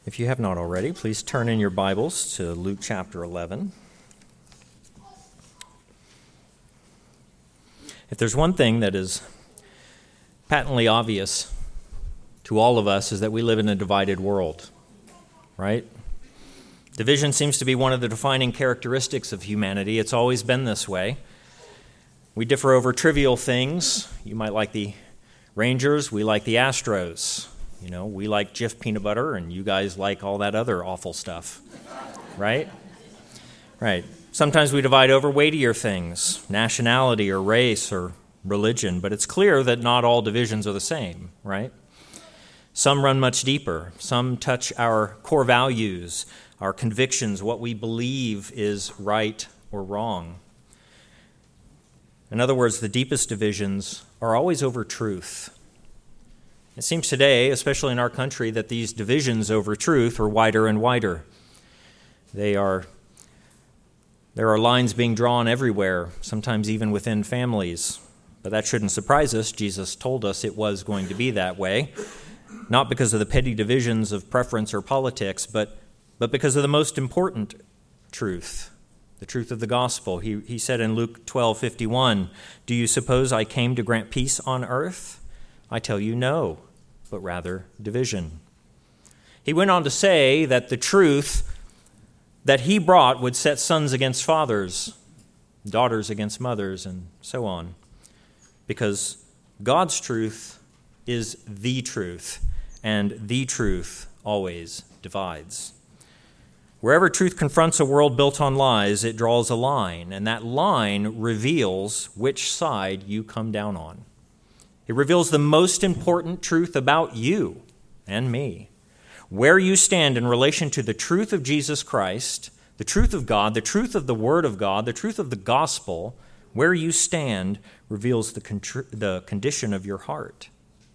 If you have not already, please turn in your Bibles to Luke chapter 11. If there's one thing that is patently obvious to all of us is that we live in a divided world, right? Division seems to be one of the defining characteristics of humanity. It's always been this way. We differ over trivial things. You might like the Rangers, we like the Astros. You know, we like Jif peanut butter, and you guys like all that other awful stuff, right? Right. Sometimes we divide over weightier things, nationality or race or religion, but it's clear that not all divisions are the same, right? Some run much deeper. Some touch our core values, our convictions, what we believe is right or wrong. In other words, the deepest divisions are always over truth. It seems today, especially in our country, that these divisions over truth are wider and wider. There are lines being drawn everywhere, sometimes even within families. But that shouldn't surprise us. Jesus told us it was going to be that way, not because of the petty divisions of preference or politics, but because of the most important truth, the truth of the gospel. He said in Luke 12:51, "Do you suppose I came to grant peace on earth? I tell you no, but rather division." He went on to say that the truth that he brought would set sons against fathers, daughters against mothers, and so on. Because God's truth is the truth, and the truth always divides. Wherever truth confronts a world built on lies, it draws a line, and that line reveals which side you come down on. It reveals the most important truth about you and me. Where you stand in relation to the truth of Jesus Christ, the truth of God, the truth of the Word of God, the truth of the gospel, where you stand reveals the condition of your heart.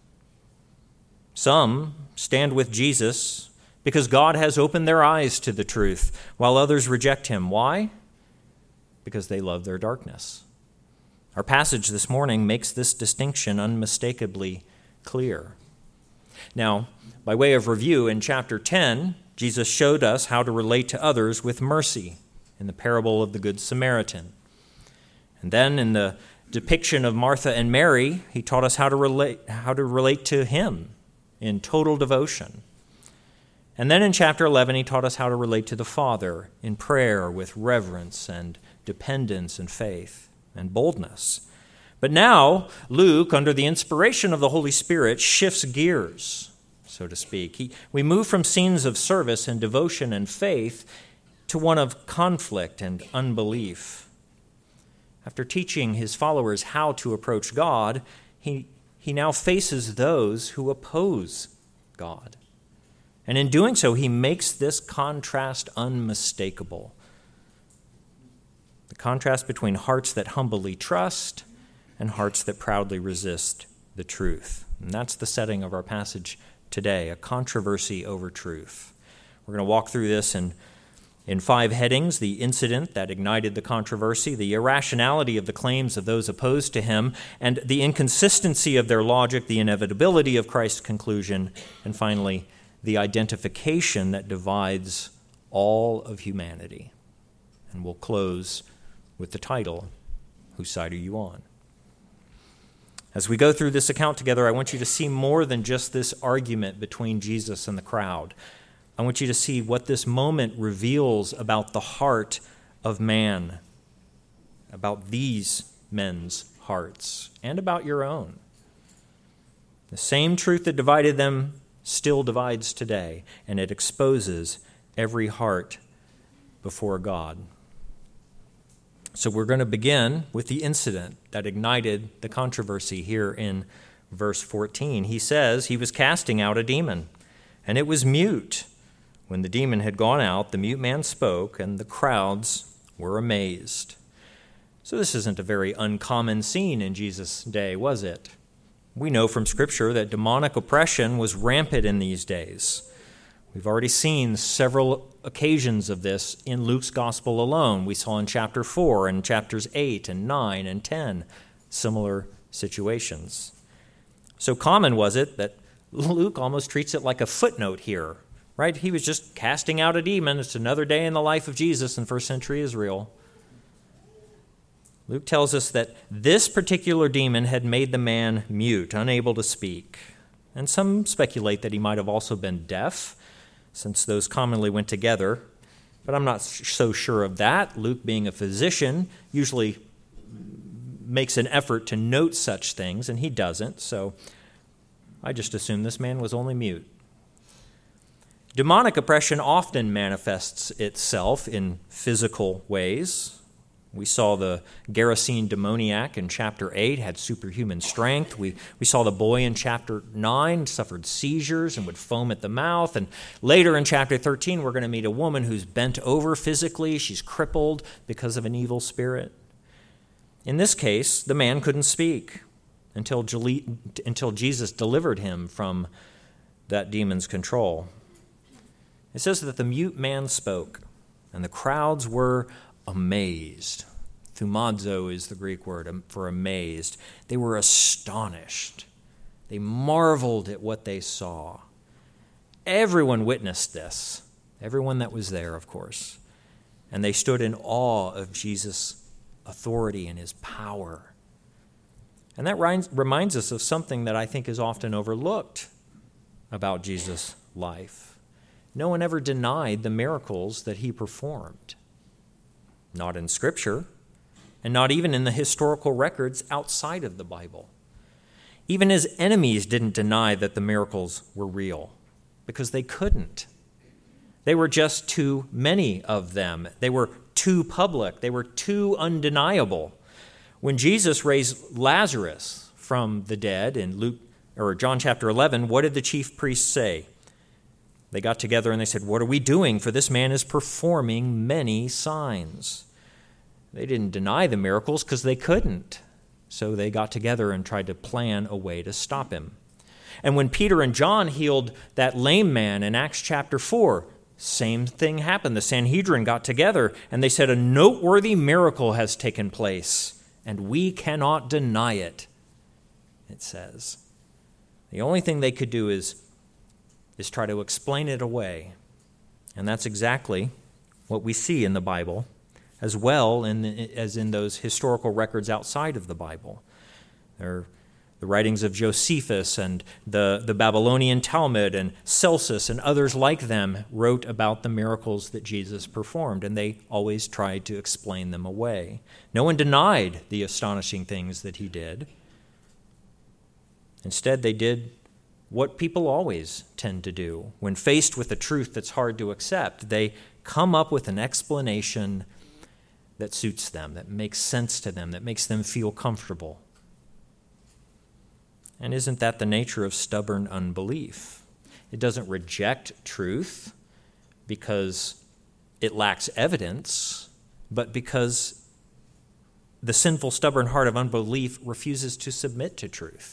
Some stand with Jesus because God has opened their eyes to the truth, while others reject him. Why? Because they love their darkness. Our passage this morning makes this distinction unmistakably clear. Now, by way of review, in chapter 10, Jesus showed us how to relate to others with mercy in the parable of the Good Samaritan. And then in the depiction of Martha and Mary, he taught us how to relate to him in total devotion. And then in chapter 11, he taught us how to relate to the Father in prayer with reverence and dependence and faith and boldness. But now, Luke, under the inspiration of the Holy Spirit, shifts gears, so to speak. We move from scenes of service and devotion and faith to one of conflict and unbelief. After teaching his followers how to approach God, he now faces those who oppose God. And in doing so, he makes this contrast unmistakable. The contrast between hearts that humbly trust and hearts that proudly resist the truth. And that's the setting of our passage today, a controversy over truth. We're going to walk through this in 5 headings: the incident that ignited the controversy, the irrationality of the claims of those opposed to him, and the inconsistency of their logic, the inevitability of Christ's conclusion, and finally, the identification that divides all of humanity. And we'll close with the title, "Whose Side Are You On?" As we go through this account together, I want you to see more than just this argument between Jesus and the crowd. I want you to see what this moment reveals about the heart of man, about these men's hearts, and about your own. The same truth that divided them still divides today, and it exposes every heart before God. So we're going to begin with the incident that ignited the controversy here in verse 14. He says he was casting out a demon, and it was mute. When the demon had gone out, the mute man spoke, and the crowds were amazed. So this isn't a very uncommon scene in Jesus' day, was it? We know from Scripture that demonic oppression was rampant in these days. We've already seen several occasions of this in Luke's gospel alone. We saw in chapter 4 and chapters 8 and 9 and 10 similar situations. So common was it that Luke almost treats it like a footnote here, right? He was just casting out a demon. It's another day in the life of Jesus in first century Israel. Luke tells us that this particular demon had made the man mute, unable to speak. And some speculate that he might have also been deaf, since those commonly went together. But I'm not so sure of that. Luke, being a physician, usually makes an effort to note such things, and he doesn't. So I just assume this man was only mute. Demonic oppression often manifests itself in physical ways. We saw the Gerasene demoniac in chapter 8 had superhuman strength. We saw the boy in chapter 9 suffered seizures and would foam at the mouth. And later in chapter 13, we're going to meet a woman who's bent over physically. She's crippled because of an evil spirit. In this case, the man couldn't speak until Jesus delivered him from that demon's control. It says that the mute man spoke, and the crowds were amazed. Thumazo is the Greek word for amazed. They were astonished. They marveled at what they saw. Everyone witnessed this. Everyone that was there, of course. And they stood in awe of Jesus' authority and his power. And that reminds us of something that I think is often overlooked about Jesus' life. No one ever denied the miracles that he performed. Not in Scripture, and not even in the historical records outside of the Bible. Even his enemies didn't deny that the miracles were real, because they couldn't. They were just too many of them. They were too public. They were too undeniable. When Jesus raised Lazarus from the dead in John chapter 11, what did the chief priests say? They got together and they said, "What are we doing? For this man is performing many signs." They didn't deny the miracles because they couldn't. So they got together and tried to plan a way to stop him. And when Peter and John healed that lame man in Acts chapter 4, same thing happened. The Sanhedrin got together and they said, "A noteworthy miracle has taken place, and we cannot deny it," it says. The only thing they could do is try to explain it away. And that's exactly what we see in the Bible, as well as in those historical records outside of the Bible. There are the writings of Josephus and the Babylonian Talmud and Celsus and others like them wrote about the miracles that Jesus performed, and they always tried to explain them away. No one denied the astonishing things that he did. Instead, they did what people always tend to do. When faced with a truth that's hard to accept, they come up with an explanation that suits them, that makes sense to them, that makes them feel comfortable. And isn't that the nature of stubborn unbelief? It doesn't reject truth because it lacks evidence, but because the sinful, stubborn heart of unbelief refuses to submit to truth.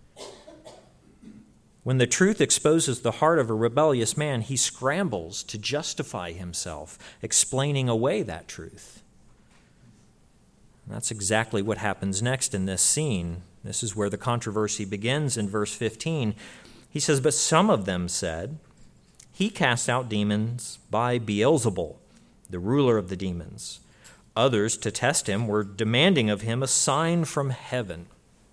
When the truth exposes the heart of a rebellious man, he scrambles to justify himself, explaining away that truth. And that's exactly what happens next in this scene. This is where the controversy begins in verse 15. He says, "But some of them said, 'He cast out demons by Beelzebul, the ruler of the demons.' Others, to test him, were demanding of him a sign from heaven."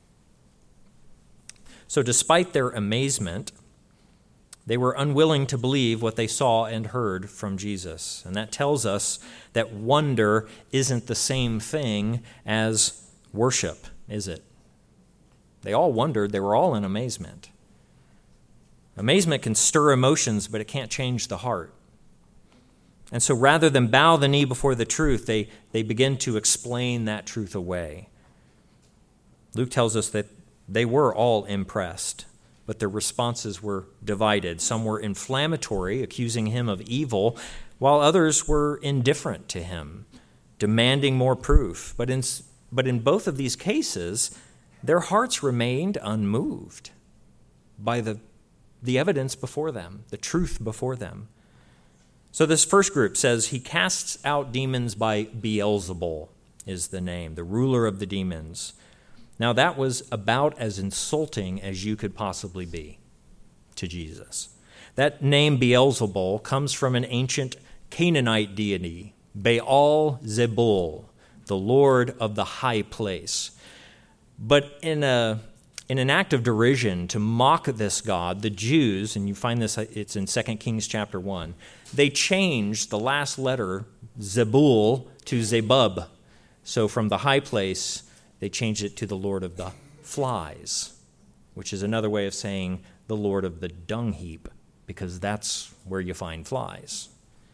So despite their amazement, they were unwilling to believe what they saw and heard from Jesus. And that tells us that wonder isn't the same thing as worship, is it? They all wondered. They were all in amazement. Amazement can stir emotions, but it can't change the heart. And so rather than bow the knee before the truth, they begin to explain that truth away. Luke tells us that they were all impressed, but their responses were divided. Some were inflammatory, accusing him of evil, while others were indifferent to him, demanding more proof. But in both of these cases, their hearts remained unmoved by the evidence before them, the truth before them. So this first group says, "He casts out demons by Beelzebul," is the name, the ruler of the demons. Now, that was about as insulting as you could possibly be to Jesus. That name Beelzebul comes from an ancient Canaanite deity, Baal Zebul, the Lord of the high place. But in an act of derision to mock this god, the Jews, and you find this, it's in 2 Kings chapter 1, they changed the last letter, Zebul, to Zebub. So from the high place, they changed it to the Lord of the flies, which is another way of saying the Lord of the dung heap, because that's where you find flies.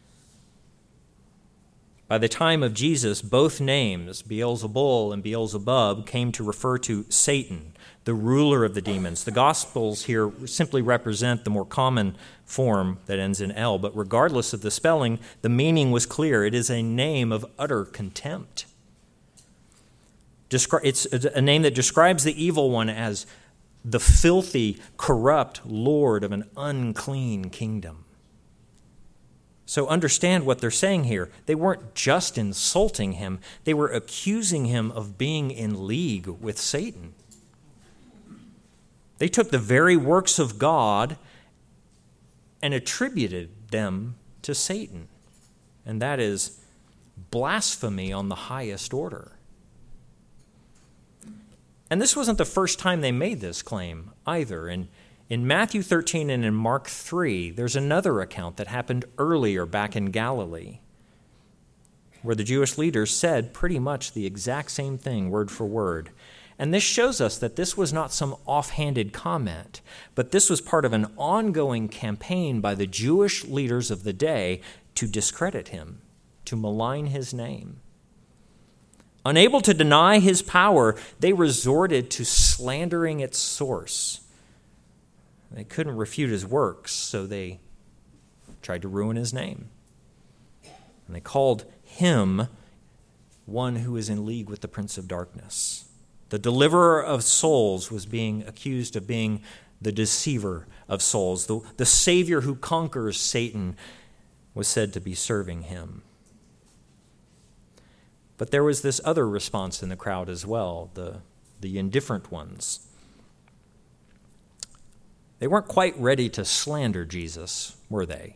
By the time of Jesus, both names, Beelzebul and Beelzebub, came to refer to Satan, the ruler of the demons. The Gospels here simply represent the more common form that ends in L, but regardless of the spelling, the meaning was clear. It is a name of utter contempt. It's a name that describes the evil one as the filthy, corrupt lord of an unclean kingdom. So understand what they're saying here. They weren't just insulting him, they were accusing him of being in league with Satan. They took the very works of God and attributed them to Satan. And that is blasphemy on the highest order. And this wasn't the first time they made this claim either. In Matthew 13 and in Mark 3, there's another account that happened earlier back in Galilee, where the Jewish leaders said pretty much the exact same thing, word for word. And this shows us that this was not some offhanded comment, but this was part of an ongoing campaign by the Jewish leaders of the day to discredit him, to malign his name. Unable to deny his power, they resorted to slandering its source. They couldn't refute his works, so they tried to ruin his name. And they called him one who is in league with the prince of darkness. The deliverer of souls was being accused of being the deceiver of souls. The Savior who conquers Satan was said to be serving him. But there was this other response in the crowd as well, the indifferent ones. They weren't quite ready to slander Jesus, were they?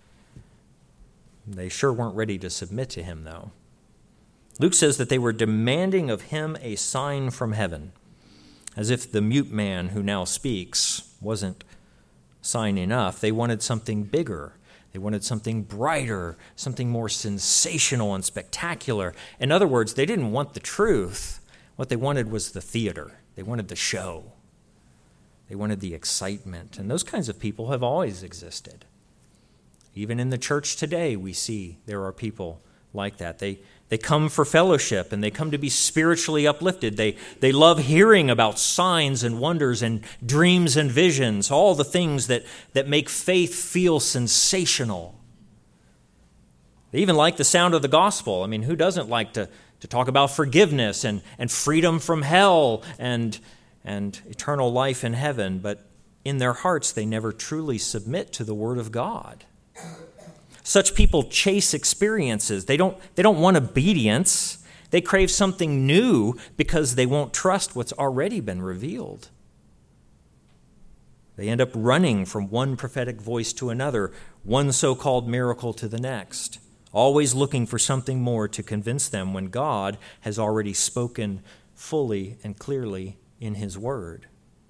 They sure weren't ready to submit to him, though. Luke says that they were demanding of him a sign from heaven, as if the mute man who now speaks wasn't sign enough. They wanted something bigger. They wanted something brighter, something more sensational and spectacular. In other words, they didn't want the truth. What they wanted was the theater. They wanted the show. They wanted the excitement. And those kinds of people have always existed. Even in the church today, we see there are people like that. They come for fellowship, and they come to be spiritually uplifted. They love hearing about signs and wonders and dreams and visions, all the things that make faith feel sensational. They even like the sound of the gospel. I mean, who doesn't like to talk about forgiveness and freedom from hell and eternal life in heaven? But in their hearts, they never truly submit to the Word of God. Such people chase experiences. They don't want obedience. They crave something new because they won't trust what's already been revealed. They end up running from one prophetic voice to another, one so-called miracle to the next, always looking for something more to convince them when God has already spoken fully and clearly in his word.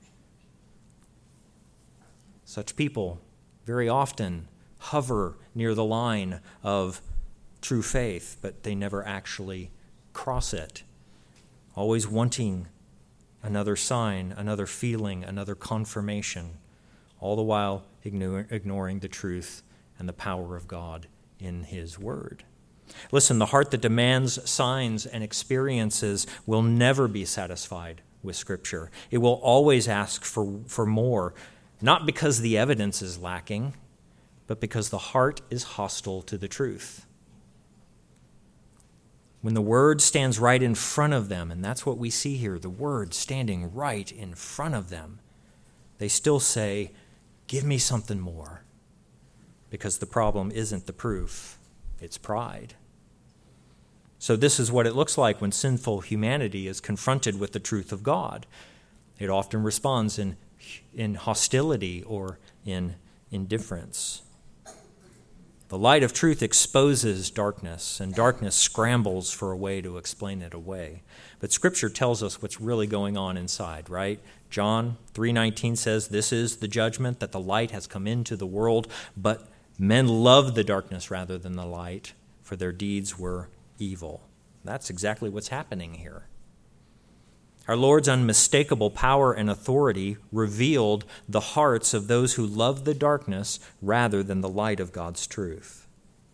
Such people very often hover near the line of true faith, but they never actually cross it, always wanting another sign, another feeling, another confirmation, all the while ignoring the truth and the power of God in his word. Listen, the heart that demands signs and experiences will never be satisfied with Scripture. It will always ask for more, not because the evidence is lacking, but because the heart is hostile to the truth. When the Word stands right in front of them, and that's what we see here, the Word standing right in front of them, they still say, "Give me something more," because the problem isn't the proof, it's pride. So this is what it looks like when sinful humanity is confronted with the truth of God. It often responds in hostility or in indifference. The light of truth exposes darkness, and darkness scrambles for a way to explain it away. But Scripture tells us what's really going on inside, right? John 3:19 says, "This is the judgment, that the light has come into the world, but men loved the darkness rather than the light, for their deeds were evil." That's exactly what's happening here. Our Lord's unmistakable power and authority revealed the hearts of those who loved the darkness rather than the light of God's truth.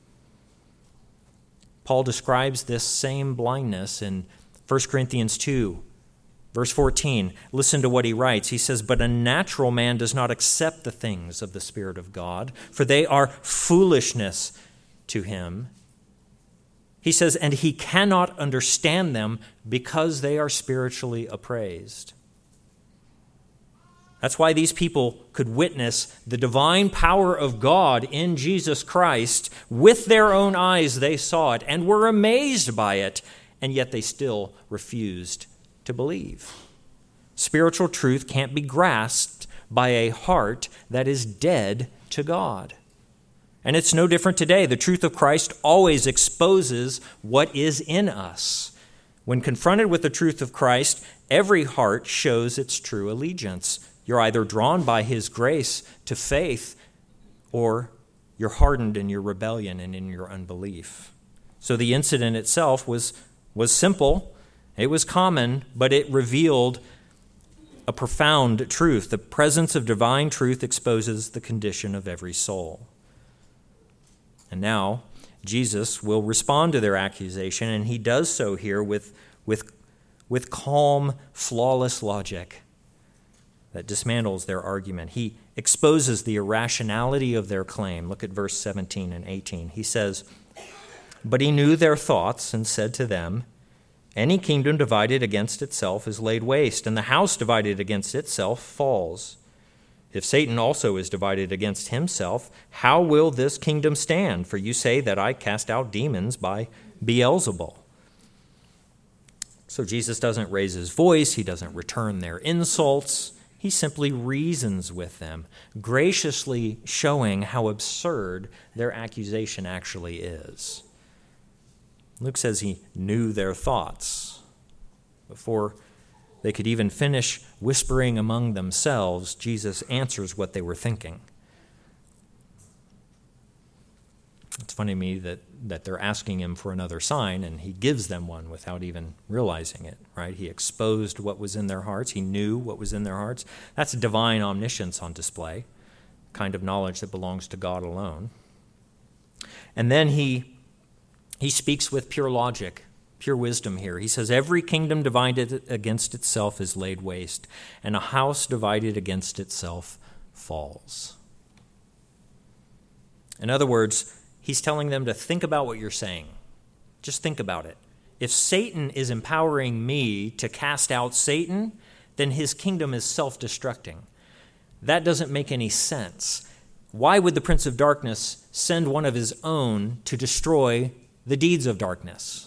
Paul describes this same blindness in 1 Corinthians 2, verse 14. Listen to what he writes. He says, "But a natural man does not accept the things of the Spirit of God, for they are foolishness to him." He says, "And he cannot understand them because they are spiritually appraised." That's why these people could witness the divine power of God in Jesus Christ. With their own eyes they saw it and were amazed by it, and yet they still refused to believe. Spiritual truth can't be grasped by a heart that is dead to God. And it's no different today. The truth of Christ always exposes what is in us. When confronted with the truth of Christ, every heart shows its true allegiance. You're either drawn by his grace to faith, or you're hardened in your rebellion and in your unbelief. So the incident itself was simple, it was common, but it revealed a profound truth. The presence of divine truth exposes the condition of every soul. And now, Jesus will respond to their accusation, and he does so here with calm, flawless logic that dismantles their argument. He exposes the irrationality of their claim. Look at verse 17 and 18. He says, "But he knew their thoughts and said to them, 'Any kingdom divided against itself is laid waste, and the house divided against itself falls. If Satan also is divided against himself, how will this kingdom stand? For you say that I cast out demons by Beelzebul.'" So Jesus doesn't raise his voice. He doesn't return their insults. He simply reasons with them, graciously showing how absurd their accusation actually is. Luke says he knew their thoughts. Before they could even finish whispering among themselves, Jesus answers what they were thinking. It's funny to me that they're asking him for another sign, and he gives them one without even realizing it, right? He exposed what was in their hearts. He knew what was in their hearts. That's divine omniscience on display, kind of knowledge that belongs to God alone. And then he speaks with pure logic, pure wisdom here. He says, "Every kingdom divided against itself is laid waste, and a house divided against itself falls." In other words, he's telling them to think about what you're saying. Just think about it. If Satan is empowering me to cast out Satan, then his kingdom is self-destructing. That doesn't make any sense. Why would the Prince of Darkness send one of his own to destroy the deeds of darkness?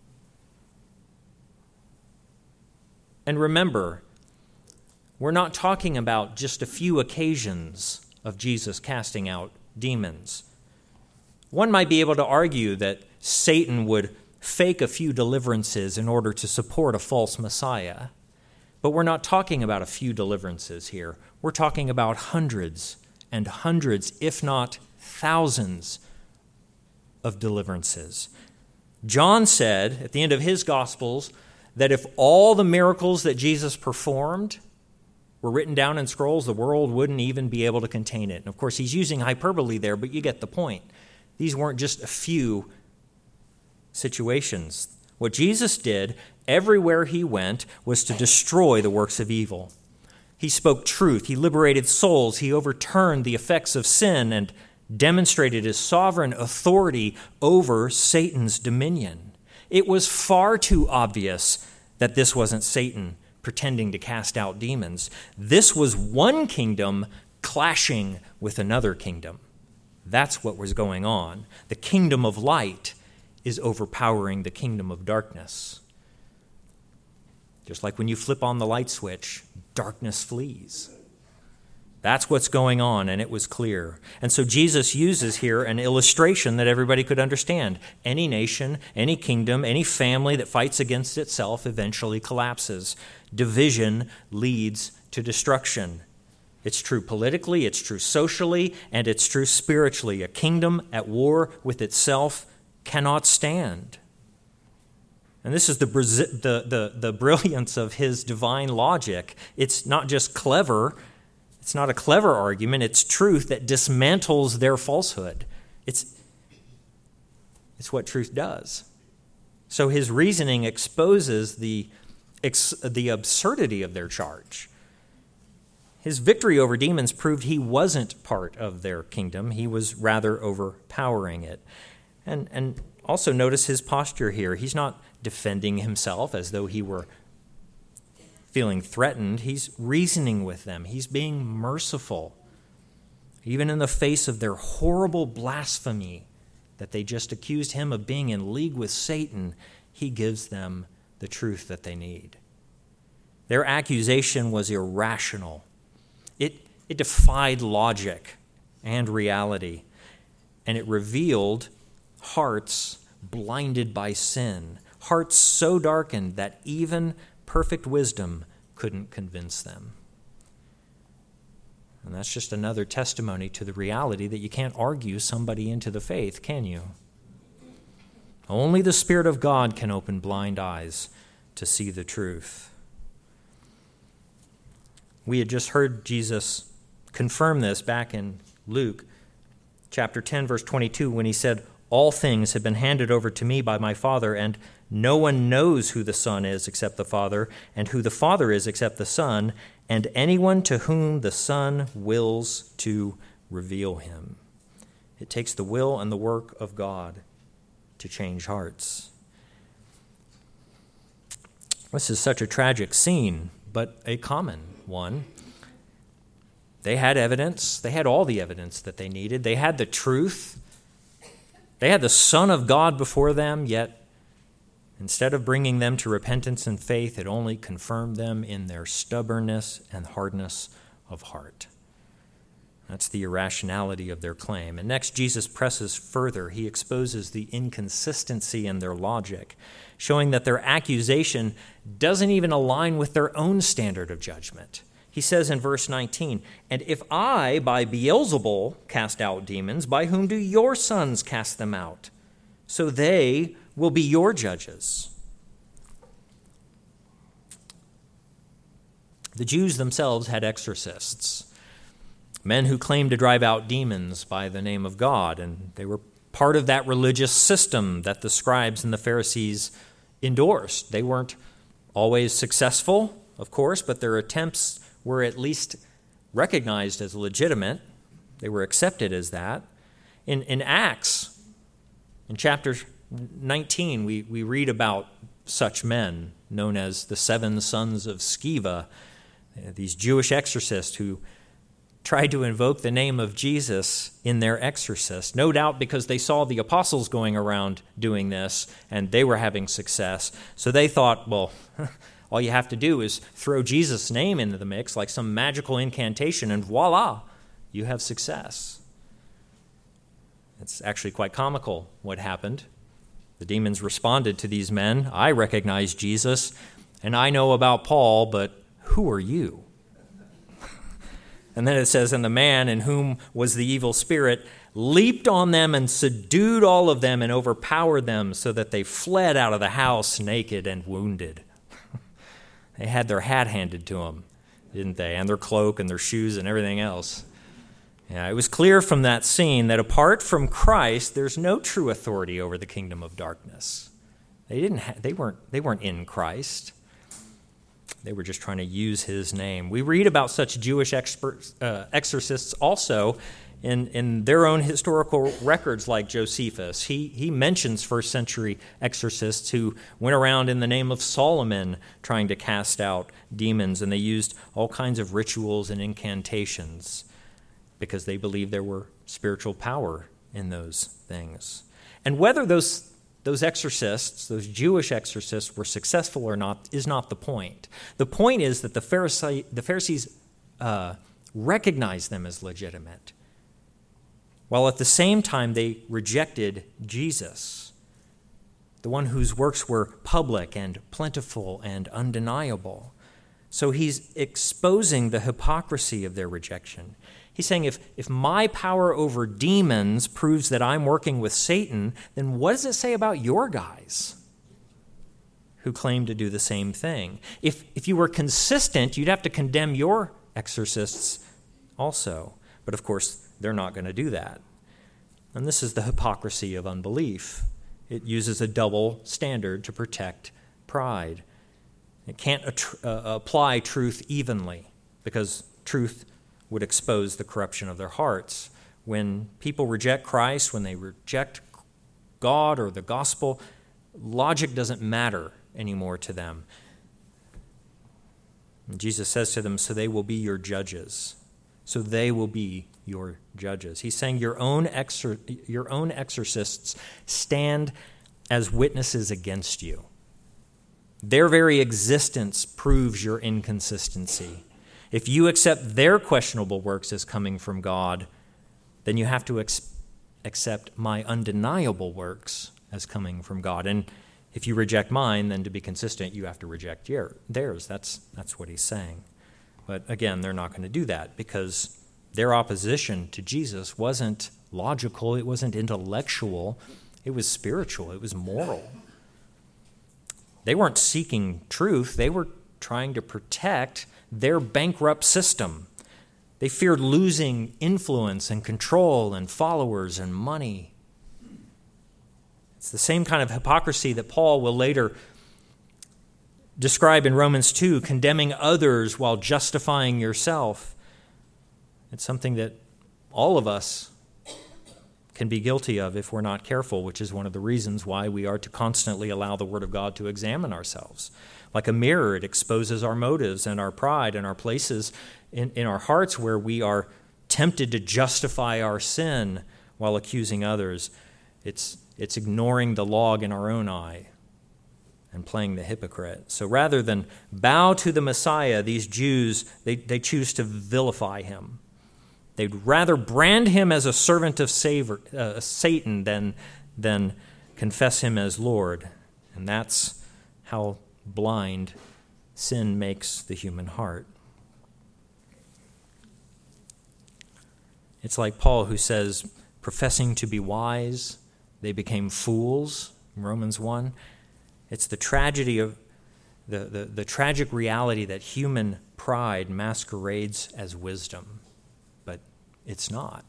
And remember, we're not talking about just a few occasions of Jesus casting out demons. One might be able to argue that Satan would fake a few deliverances in order to support a false Messiah. But we're not talking about a few deliverances here. We're talking about hundreds and hundreds, if not thousands, of deliverances. John said at the end of his Gospels that if all the miracles that Jesus performed were written down in scrolls, the world wouldn't even be able to contain it. And of course, he's using hyperbole there, but you get the point. These weren't just a few situations. What Jesus did everywhere he went was to destroy the works of evil. He spoke truth. He liberated souls. He overturned the effects of sin and demonstrated his sovereign authority over Satan's dominion. It was far too obvious that this wasn't Satan pretending to cast out demons. This was one kingdom clashing with another kingdom. That's what was going on. The kingdom of light is overpowering the kingdom of darkness. Just like when you flip on the light switch, darkness flees. That's what's going on, and it was clear. And so Jesus uses here an illustration that everybody could understand. Any nation, any kingdom, any family that fights against itself eventually collapses. Division leads to destruction. It's true politically, it's true socially, and it's true spiritually. A kingdom at war with itself cannot stand. And this is the brilliance of his divine logic. It's not just clever. It's not a clever argument. It's truth that dismantles their falsehood. It's what truth does. So his reasoning exposes the absurdity of their charge. His victory over demons proved he wasn't part of their kingdom. He was rather overpowering it. And also notice his posture here. He's not defending himself as though he were feeling threatened. He's reasoning with them. He's being merciful. Even in the face of their horrible blasphemy that they just accused him of being in league with Satan, he gives them the truth that they need. Their accusation was irrational. It defied logic and reality, and it revealed hearts blinded by sin, hearts so darkened that even perfect wisdom couldn't convince them. And that's just another testimony to the reality that you can't argue somebody into the faith, can you? Only the Spirit of God can open blind eyes to see the truth. We had just heard Jesus confirm this back in Luke chapter 10, verse 22, when he said, "All things have been handed over to me by my Father, and no one knows who the Son is except the Father, and who the Father is except the Son, and anyone to whom the Son wills to reveal him." It takes the will and the work of God to change hearts. This is such a tragic scene, but a common one. They had evidence. They had all the evidence that they needed. They had the truth. They had the Son of God before them, yet instead of bringing them to repentance and faith, it only confirmed them in their stubbornness and hardness of heart. That's the irrationality of their claim. And next, Jesus presses further. He exposes the inconsistency in their logic, showing that their accusation doesn't even align with their own standard of judgment. He says in verse 19, "And if I, by Beelzebul, cast out demons, by whom do your sons cast them out? So they will be your judges." The Jews themselves had exorcists, men who claimed to drive out demons by the name of God, and they were part of that religious system that the scribes and the Pharisees endorsed. They weren't always successful, of course, but their attempts were at least recognized as legitimate. They were accepted as that. In Acts, in chapter 19, we read about such men known as the 7 sons of Sceva, these Jewish exorcists who tried to invoke the name of Jesus in their exorcist, no doubt because they saw the apostles going around doing this and they were having success. So they thought, well, all you have to do is throw Jesus' name into the mix like some magical incantation and voila, you have success. It's actually quite comical what happened. The demons responded to these men, "I recognize Jesus and I know about Paul, but who are you?" And then it says, "And the man in whom was the evil spirit leaped on them and subdued all of them and overpowered them so that they fled out of the house naked and wounded." They had their hat handed to them, didn't they? And their cloak and their shoes and everything else. Yeah, it was clear from that scene that apart from Christ, there's no true authority over the kingdom of darkness. They weren't in Christ. They were just trying to use his name. We read about such Jewish exorcists also in their own historical records, like Josephus. He mentions first century exorcists who went around in the name of Solomon trying to cast out demons, and they used all kinds of rituals and incantations because they believed there were spiritual power in those things. And whether those exorcists, those Jewish exorcists, were successful or not is not the point. The point is that the Pharisees recognized them as legitimate, while at the same time they rejected Jesus, the one whose works were public and plentiful and undeniable. So he's exposing the hypocrisy of their rejection. He's saying, if my power over demons proves that I'm working with Satan, then what does it say about your guys who claim to do the same thing? If you were consistent, you'd have to condemn your exorcists also. But of course, they're not going to do that. And this is the hypocrisy of unbelief. It uses a double standard to protect pride. It can't apply truth evenly, because truth would expose the corruption of their hearts. When people reject Christ, when they reject God or the gospel, logic doesn't matter anymore to them. And Jesus says to them, so they will be your judges. So they will be your judges. He's saying your own exorcists stand as witnesses against you. Their very existence proves your inconsistency. If you accept their questionable works as coming from God, then you have to accept my undeniable works as coming from God. And if you reject mine, then to be consistent, you have to reject theirs. That's what he's saying. But again, they're not going to do that, because their opposition to Jesus wasn't logical, it wasn't intellectual, it was spiritual, it was moral. They weren't seeking truth, they were trying to protect their bankrupt system. They feared losing influence and control and followers and money. It's the same kind of hypocrisy that Paul will later describe in Romans 2, condemning others while justifying yourself. It's something that all of us can be guilty of if we're not careful, which is one of the reasons why we are to constantly allow the Word of God to examine ourselves. Like a mirror, it exposes our motives and our pride and our places in our hearts where we are tempted to justify our sin while accusing others. It's ignoring the log in our own eye and playing the hypocrite. So rather than bow to the Messiah, these Jews, they choose to vilify him. They'd rather brand him as a servant of Satan than confess him as Lord. And that's how blind sin makes the human heart. It's like Paul, who says, professing to be wise, they became fools, in Romans 1. It's the tragedy of the tragic reality that human pride masquerades as wisdom, but it's not.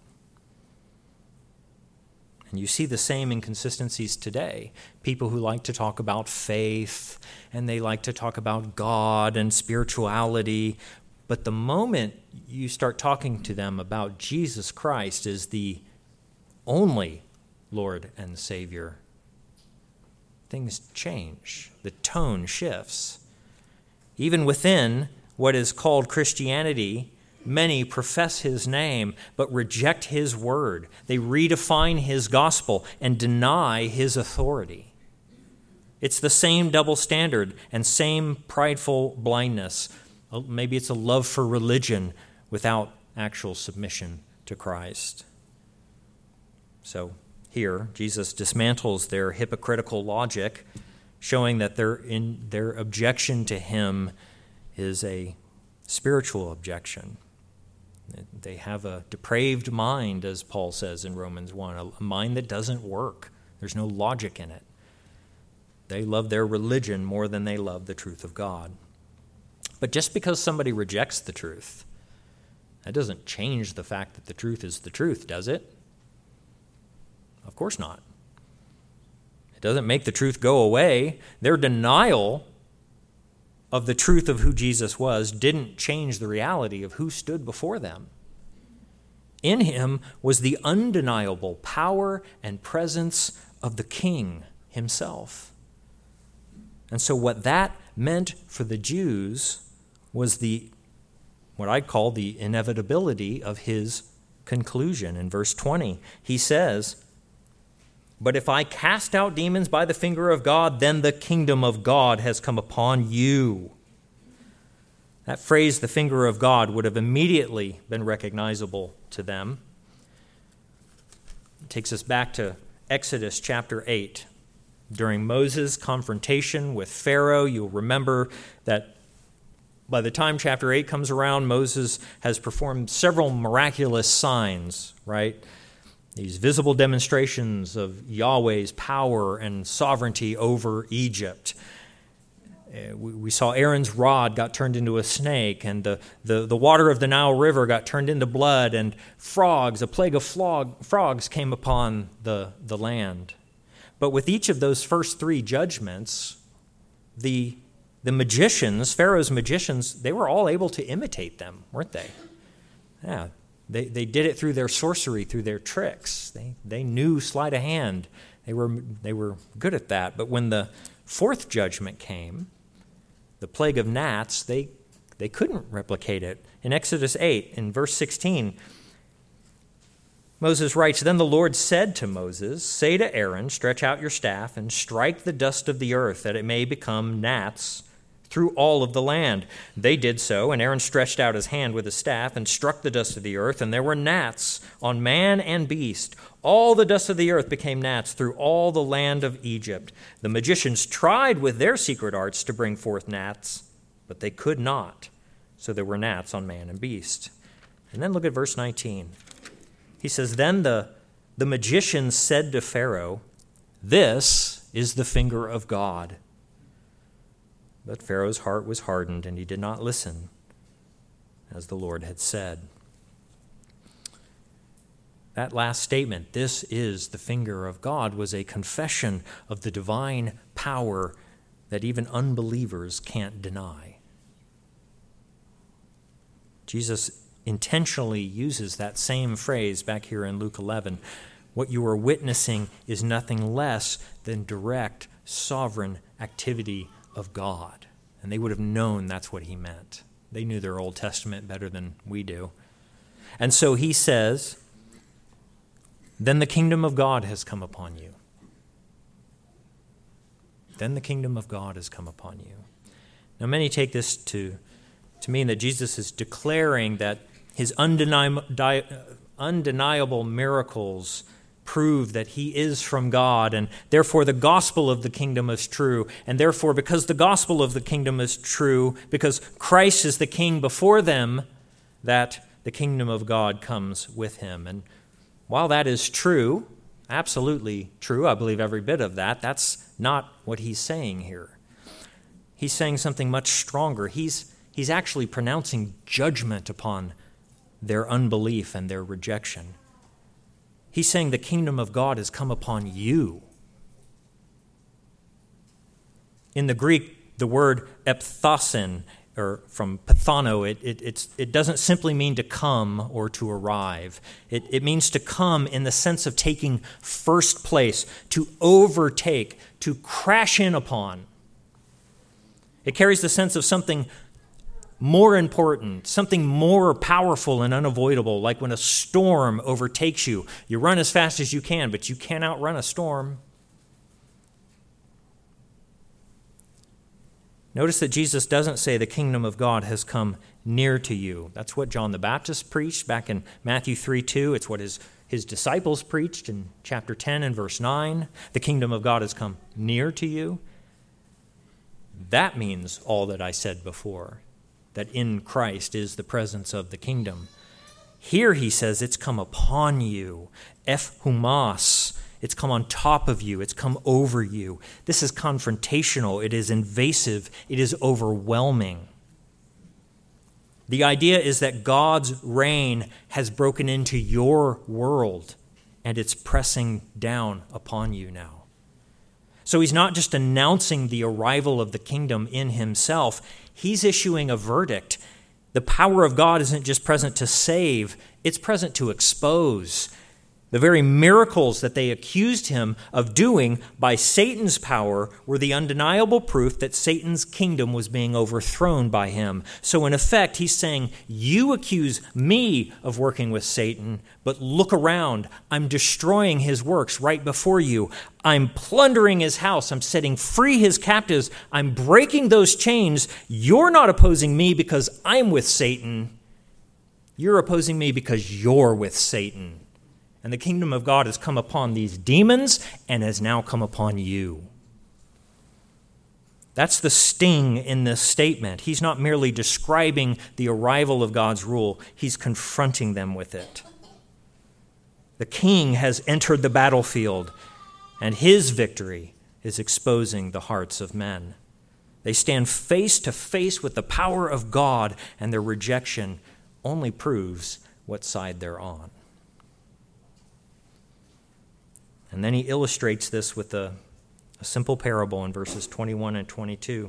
And you see the same inconsistencies today. People who like to talk about faith, and they like to talk about God and spirituality, but the moment you start talking to them about Jesus Christ as the only Lord and Savior, things change. The tone shifts. Even within what is called Christianity, many profess his name but reject his word. They redefine his gospel and deny his authority. It's the same double standard and same prideful blindness. Maybe it's a love for religion without actual submission to Christ. So here, Jesus dismantles their hypocritical logic, showing that their objection to him is a spiritual objection. They have a depraved mind, as Paul says in Romans 1, a mind that doesn't work. There's no logic in it. They love their religion more than they love the truth of God. But just because somebody rejects the truth, that doesn't change the fact that the truth is the truth, does it? Of course not. It doesn't make the truth go away. Their denial of the truth of who Jesus was didn't change the reality of who stood before them. In him was the undeniable power and presence of the King himself. And so what that meant for the Jews was what I'd call the inevitability of his conclusion. In verse 20, he says, "But if I cast out demons by the finger of God, then the kingdom of God has come upon you." That phrase, the finger of God, would have immediately been recognizable to them. It takes us back to Exodus chapter 8. During Moses' confrontation with Pharaoh, you'll remember that by the time chapter 8 comes around, Moses has performed several miraculous signs, right? These visible demonstrations of Yahweh's power and sovereignty over Egypt. We saw Aaron's rod got turned into a snake, and the water of the Nile River got turned into blood, and frogs, a plague of frogs came upon the land. But with each of those first three judgments, the magicians, Pharaoh's magicians, they were all able to imitate them, weren't they? Yeah, they did it through their sorcery, through their tricks. They knew sleight of hand. They were good at that. But when the fourth judgment came, the plague of gnats, they couldn't replicate it. In Exodus 8, in verse 16, Moses writes, "Then the Lord said to Moses, 'Say to Aaron, stretch out your staff and strike the dust of the earth, that it may become gnats through all of the land.' They did so, and Aaron stretched out his hand with his staff and struck the dust of the earth, and there were gnats on man and beast. All the dust of the earth became gnats through all the land of Egypt. The magicians tried with their secret arts to bring forth gnats, but they could not. So there were gnats on man and beast." And then look at verse 19. He says, "Then the magicians said to Pharaoh, 'This is the finger of God.' But Pharaoh's heart was hardened, and he did not listen, as the Lord had said." That last statement, "This is the finger of God," was a confession of the divine power that even unbelievers can't deny. Jesus intentionally uses that same phrase back here in Luke 11. What you are witnessing is nothing less than direct, sovereign activity of God. And they would have known that's what he meant. They knew their Old Testament better than we do. And so he says, "Then the kingdom of God has come upon you." Then the kingdom of God has come upon you. Now, many take this to mean that Jesus is declaring that his undeniable miracles prove that he is from God, and therefore the gospel of the kingdom is true. And therefore, because the gospel of the kingdom is true, because Christ is the king before them, that the kingdom of God comes with him. And while that is true, absolutely true, I believe every bit of that, that's not what he's saying here. He's saying something much stronger. He's actually pronouncing judgment upon their unbelief and their rejection. He's saying the kingdom of God has come upon you. In the Greek, the word epthasin, or from pathano, it doesn't simply mean to come or to arrive. It means to come in the sense of taking first place, to overtake, to crash in upon. It carries the sense of something more important, something more powerful and unavoidable, like when a storm overtakes you. You run as fast as you can, but you can't outrun a storm. Notice that Jesus doesn't say the kingdom of God has come near to you. That's what John the Baptist preached back in Matthew 3:2. It's what his disciples preached in chapter 10 and verse 9. The kingdom of God has come near to you. That means all that I said before, that in Christ is the presence of the kingdom. Here he says it's come upon you. Ephumas. It's come on top of you. It's come over you. This is confrontational. It is invasive. It is overwhelming. The idea is that God's reign has broken into your world, and it's pressing down upon you now. So he's not just announcing the arrival of the kingdom in himself. He's issuing a verdict. The power of God isn't just present to save. It's present to expose. The very miracles that they accused him of doing by Satan's power were the undeniable proof that Satan's kingdom was being overthrown by him. So in effect, he's saying, you accuse me of working with Satan, but look around. I'm destroying his works right before you. I'm plundering his house. I'm setting free his captives. I'm breaking those chains. You're not opposing me because I'm with Satan. You're opposing me because you're with Satan. And the kingdom of God has come upon these demons and has now come upon you. That's the sting in this statement. He's not merely describing the arrival of God's rule. He's confronting them with it. The king has entered the battlefield, and his victory is exposing the hearts of men. They stand face to face with the power of God, and their rejection only proves what side they're on. And then he illustrates this with a simple parable in verses 21 and 22.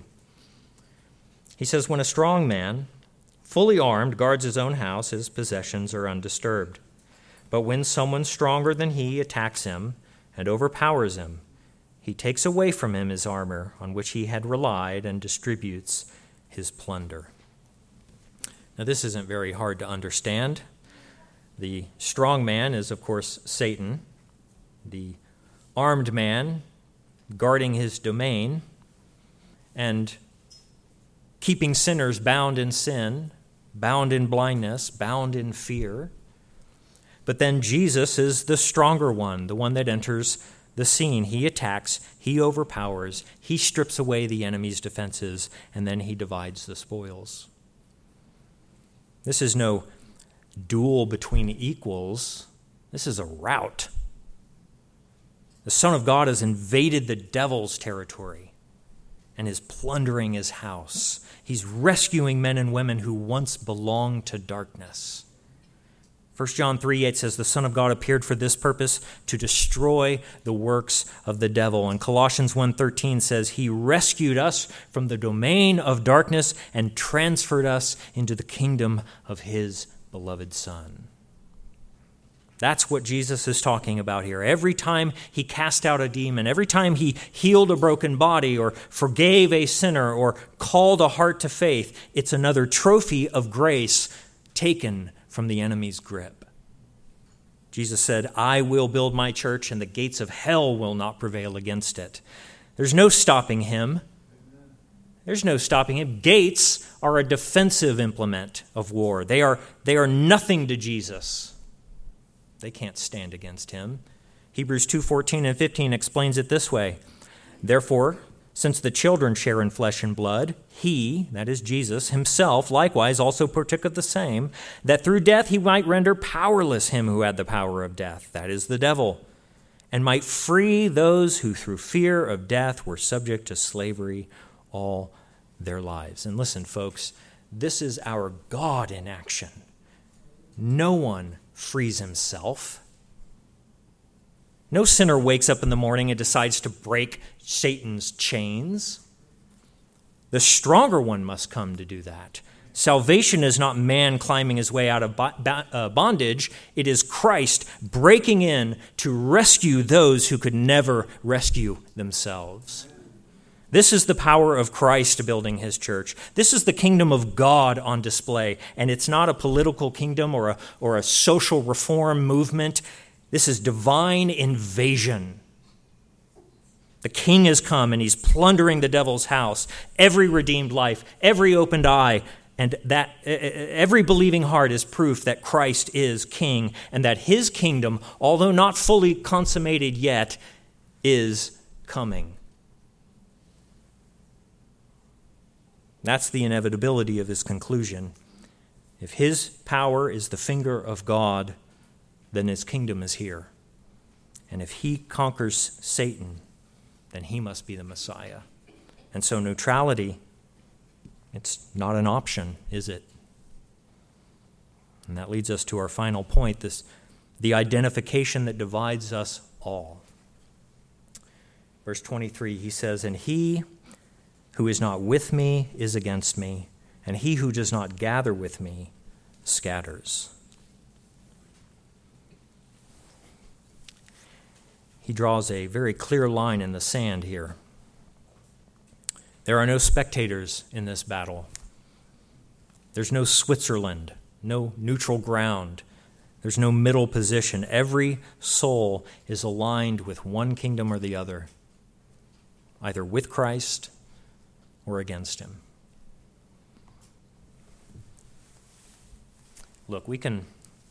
He says, when a strong man, fully armed, guards his own house, his possessions are undisturbed. But when someone stronger than he attacks him and overpowers him, he takes away from him his armor on which he had relied and distributes his plunder. Now, this isn't very hard to understand. The strong man is, of course, Satan. The armed man guarding his domain and keeping sinners bound in sin, bound in blindness, bound in fear. But then Jesus is the stronger one, the one that enters the scene. He attacks, he overpowers, he strips away the enemy's defenses, and then he divides the spoils. This is no duel between equals. This is a rout. The Son of God has invaded the devil's territory and is plundering his house. He's rescuing men and women who once belonged to darkness. 1 John 3:8 says, the Son of God appeared for this purpose, to destroy the works of the devil. And Colossians 1:13 says, he rescued us from the domain of darkness and transferred us into the kingdom of his beloved Son. That's what Jesus is talking about here. Every time he cast out a demon, every time he healed a broken body or forgave a sinner or called a heart to faith, it's another trophy of grace taken from the enemy's grip. Jesus said, I will build my church and the gates of hell will not prevail against it. There's no stopping him. There's no stopping him. Gates are a defensive implement of war. They are nothing to Jesus. They can't stand against him. Hebrews 2:14 and 15 explains it this way. Therefore, since the children share in flesh and blood, he, that is Jesus, himself likewise also partook of the same, that through death he might render powerless him who had the power of death, that is the devil, and might free those who through fear of death were subject to slavery all their lives. And listen, folks, this is our God in action. No one frees himself. No sinner wakes up in the morning and decides to break Satan's chains. The stronger one must come to do that. Salvation is not man climbing his way out of bondage. It is Christ breaking in to rescue those who could never rescue themselves. This is the power of Christ building his church. This is the kingdom of God on display. And it's not a political kingdom or a social reform movement. This is divine invasion. The king has come and he's plundering the devil's house, every redeemed life, every opened eye, and that every believing heart is proof that Christ is king and that his kingdom, although not fully consummated yet, is coming. That's the inevitability of his conclusion. If his power is the finger of God, then his kingdom is here. And if he conquers Satan, then he must be the Messiah. And so neutrality, it's not an option, is it? And that leads us to our final point, the identification that divides us all. Verse 23, he says, and he who is not with me is against me, and he who does not gather with me scatters. he draws a very clear line in the sand here. There are no spectators in this battle. There's no Switzerland, no neutral ground. There's no middle position. Every soul is aligned with one kingdom or the other, either with Christ or against him. Look, we can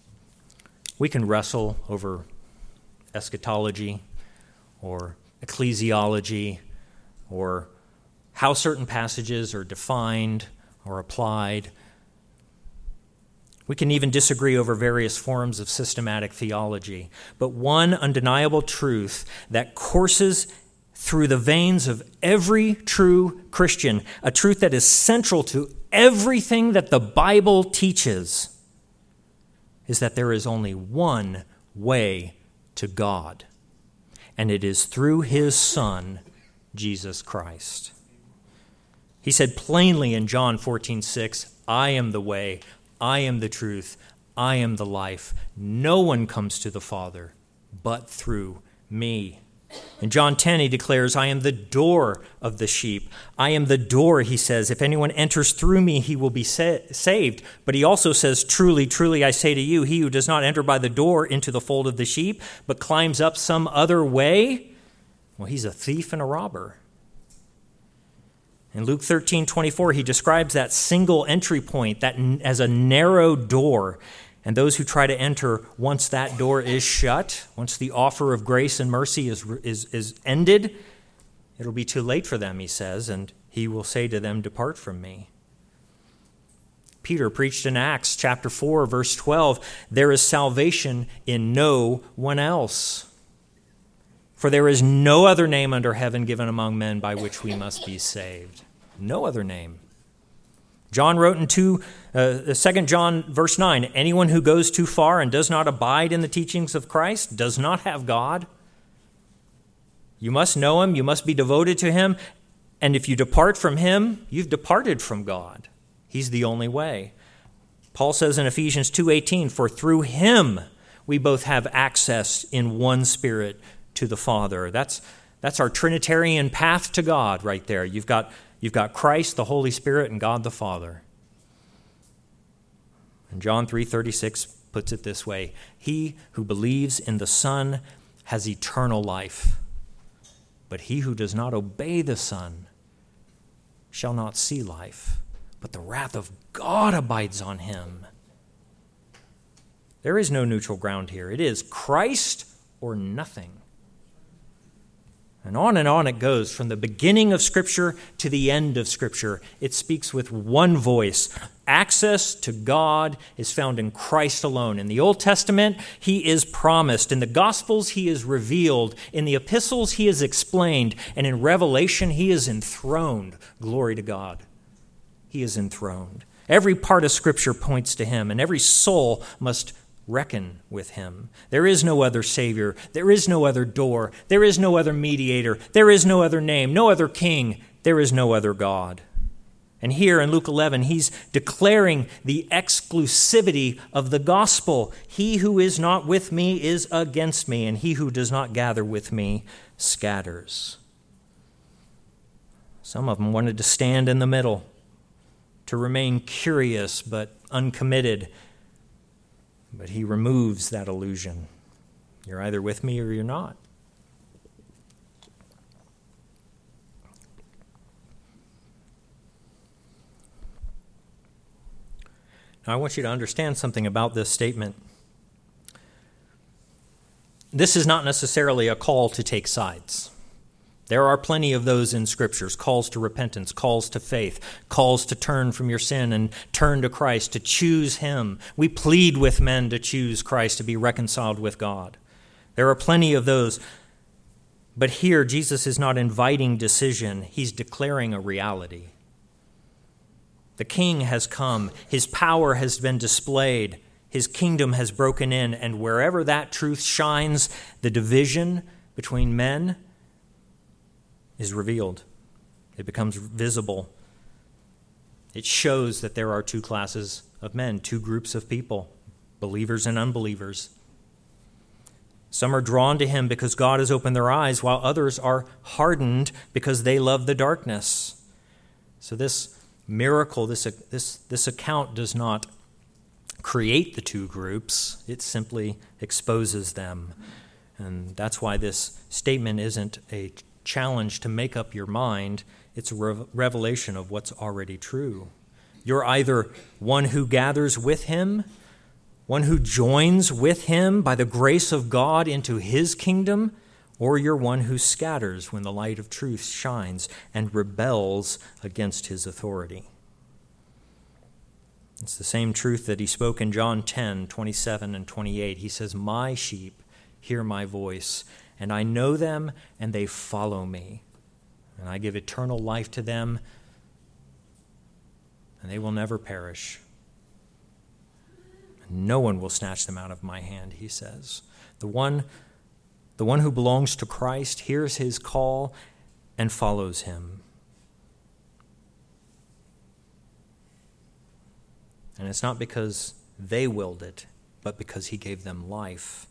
wrestle over eschatology or ecclesiology or how certain passages are defined or applied. We can even disagree over various forms of systematic theology. But one undeniable truth that courses through the veins of every true Christian, a truth that is central to everything that the Bible teaches, is that there is only one way to God, and it is through his Son, Jesus Christ. He said plainly in John 14:6, I am the way, I am the truth, I am the life. No one comes to the Father but through me. In John 10, he declares, I am the door of the sheep. I am the door, he says. If anyone enters through me, he will be saved. But he also says, truly, truly, I say to you, he who does not enter by the door into the fold of the sheep, but climbs up some other way, well, he's a thief and a robber. In Luke 13:24, he describes that single entry point that as a narrow door. And those who try to enter, once that door is shut, once the offer of grace and mercy is ended, it'll be too late for them, he says, and he will say to them, depart from me. Peter preached in Acts chapter 4, verse 12, there is salvation in no one else. For there is no other name under heaven given among men by which we must be saved. No other name. John wrote in 2 John verse 9, anyone who goes too far and does not abide in the teachings of Christ does not have God. You must know him, you must be devoted to him, and if you depart from him, you've departed from God. He's the only way. Paul says in Ephesians 2:18, for through him we both have access in one Spirit to the Father. That's our Trinitarian path to God right there. You've got Christ, the Holy Spirit, and God the Father. And John 3:36 puts it this way, he who believes in the Son has eternal life, but he who does not obey the Son shall not see life, but the wrath of God abides on him. There is no neutral ground here. It is Christ or nothing. And on it goes from the beginning of Scripture to the end of Scripture. It speaks with one voice. Access to God is found in Christ alone. In the Old Testament, he is promised. In the Gospels, he is revealed. In the epistles, he is explained. And in Revelation, he is enthroned. Glory to God. He is enthroned. Every part of Scripture points to him, and every soul must reckon with him. There is no other Savior. There is no other door. There is no other mediator. There is no other name, no other king. There is no other God. And here in Luke 11, he's declaring the exclusivity of the gospel. He who is not with me is against me, and he who does not gather with me scatters. Some of them wanted to stand in the middle, to remain curious but uncommitted. But he removes that illusion. You're either with me or you're not. Now, I want you to understand something about this statement. This is not necessarily a call to take sides. There are plenty of those in Scriptures, calls to repentance, calls to faith, calls to turn from your sin and turn to Christ, to choose him. We plead with men to choose Christ, to be reconciled with God. There are plenty of those. But here, Jesus is not inviting decision. He's declaring a reality. The King has come. His power has been displayed. His kingdom has broken in. And wherever that truth shines, the division between men is revealed. It becomes visible. It shows that there are two classes of men, two groups of people, believers and unbelievers. Some are drawn to him because God has opened their eyes, while others are hardened because they love the darkness. So this miracle, this account does not create the two groups. It simply exposes them. And that's why this statement isn't a challenge to make up your mind. It's a revelation of what's already true. You're either one who gathers with him, one who joins with him by the grace of God into his kingdom, or you're one who scatters when the light of truth shines and rebels against his authority. It's the same truth that he spoke in John 10, 27 and 28. He says, "My sheep hear my voice, and I know them, and they follow me. And I give eternal life to them, and they will never perish. No one will snatch them out of my hand," he says. The one who belongs to Christ hears his call and follows him. And it's not because they willed it, but because he gave them life.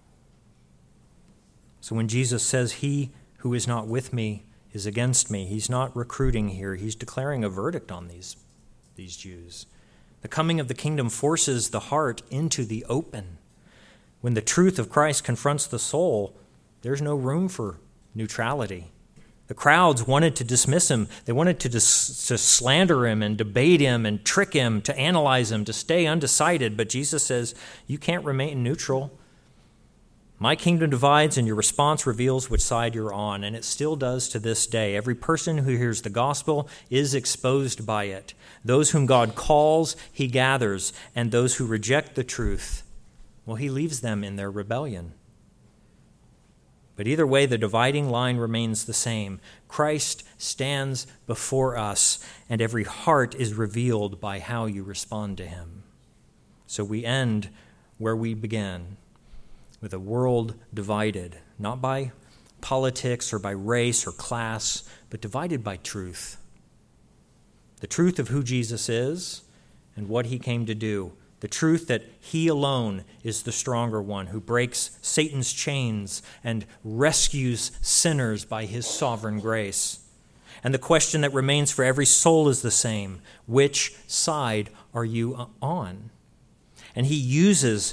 So when Jesus says, "He who is not with me is against me," he's not recruiting here. He's declaring a verdict on these Jews. The coming of the kingdom forces the heart into the open. When the truth of Christ confronts the soul, there's no room for neutrality. The crowds wanted to dismiss him. They wanted to slander him and debate him and trick him, to analyze him, to stay undecided. But Jesus says, you can't remain neutral. My kingdom divides, and your response reveals which side you're on. And it still does to this day. Every person who hears the gospel is exposed by it. Those whom God calls, he gathers. And those who reject the truth, well, he leaves them in their rebellion. But either way, the dividing line remains the same. Christ stands before us, and every heart is revealed by how you respond to him. So we end where we began, with a world divided, not by politics or by race or class, but divided by truth. The truth of who Jesus is and what he came to do. The truth that he alone is the stronger one, who breaks Satan's chains and rescues sinners by his sovereign grace. And the question that remains for every soul is the same. Which side are you on? And he uses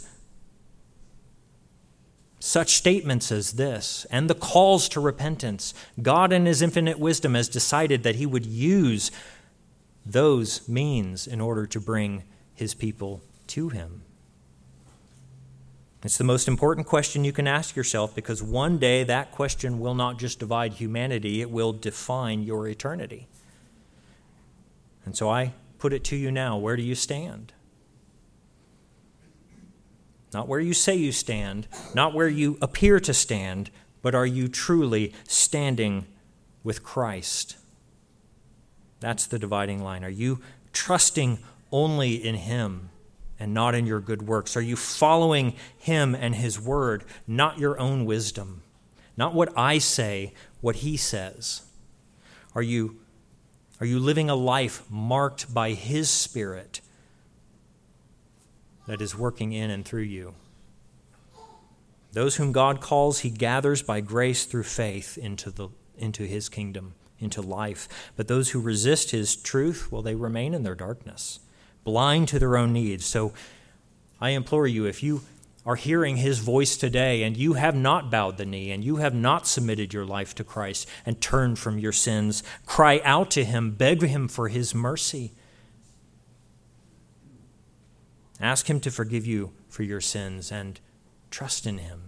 such statements as this and the calls to repentance. God in his infinite wisdom has decided that he would use those means in order to bring his people to him. It's the most important question you can ask yourself, because one day that question will not just divide humanity, it will define your eternity. And so I put it to you now, where do you stand? Not where you say you stand, not where you appear to stand, but are you truly standing with Christ? That's the dividing line. Are you trusting only in him and not in your good works? Are you following him and his word, not your own wisdom? Not what I say, what he says. Are you living a life marked by his Spirit that is working in and through you? Those whom God calls, he gathers by grace through faith into his kingdom, into life. But those who resist his truth, well, they remain in their darkness, blind to their own needs. So I implore you, if you are hearing his voice today and you have not bowed the knee and you have not submitted your life to Christ and turned from your sins, cry out to him, beg him for his mercy. Ask him to forgive you for your sins and trust in him.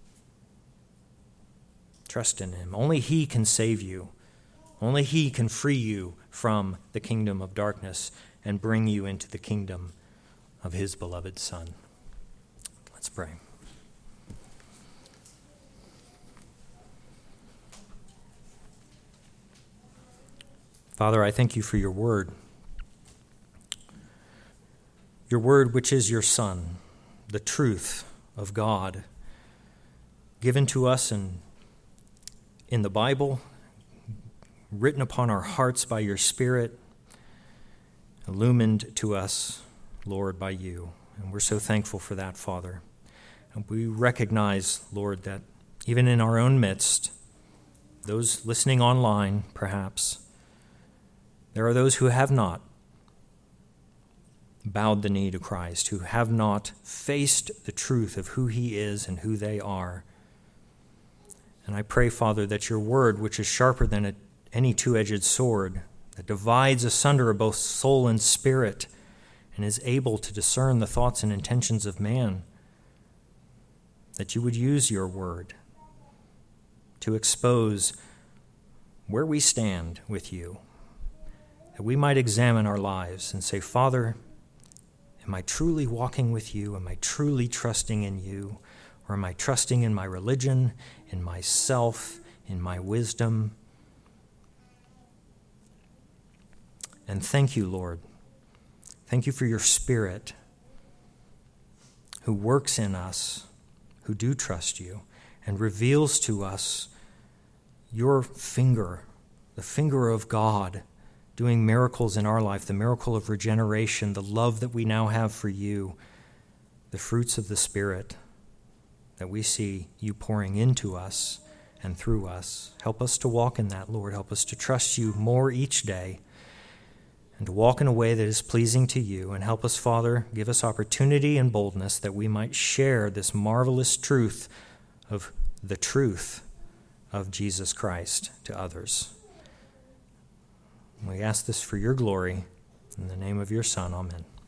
Trust in him. Only he can save you. Only he can free you from the kingdom of darkness and bring you into the kingdom of his beloved Son. Let's pray. Father, I thank you for your word. Your word, which is your Son, the truth of God, given to us in the Bible, written upon our hearts by your Spirit, illumined to us, Lord, by you. And we're so thankful for that, Father. And we recognize, Lord, that even in our own midst, those listening online, perhaps, there are those who have not bowed the knee to Christ, who have not faced the truth of who he is and who they are. And I pray, Father, that your word, which is sharper than any two-edged sword, that divides asunder both soul and spirit, and is able to discern the thoughts and intentions of man, that you would use your word to expose where we stand with you, that we might examine our lives and say, Father, am I truly walking with you? Am I truly trusting in you? Or am I trusting in my religion, in myself, in my wisdom? And thank you, Lord. Thank you for your Spirit who works in us, who do trust you, and reveals to us your finger, the finger of God, doing miracles in our life, the miracle of regeneration, the love that we now have for you, the fruits of the Spirit that we see you pouring into us and through us. Help us to walk in that, Lord. Help us to trust you more each day and to walk in a way that is pleasing to you. And help us, Father, give us opportunity and boldness that we might share this marvelous truth of the truth of Jesus Christ to others. We ask this for your glory. In the name of your Son, amen.